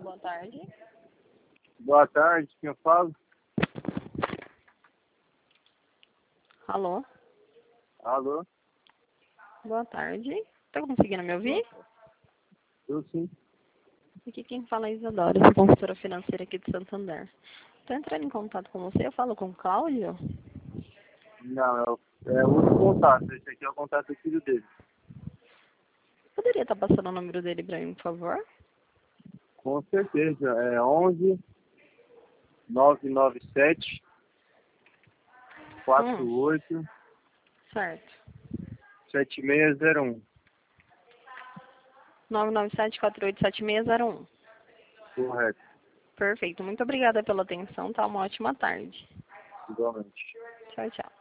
boa tarde. Boa tarde, quem eu falo? Alô? Alô? Boa tarde. Tá conseguindo me ouvir? Eu sim. Aqui quem fala é Isadora, sou consultora financeira aqui de Santander. Estou entrando em contato com você, eu falo com o Cláudio? Não, é outro contato. Esse aqui é o contato do filho dele. Poderia estar passando o número dele para mim, por favor? Com certeza. É 11 997 48 Certo. 7601. 997-487601. Correto. Perfeito. Muito obrigada pela atenção, tá? Uma ótima tarde. Igualmente. Tchau, tchau.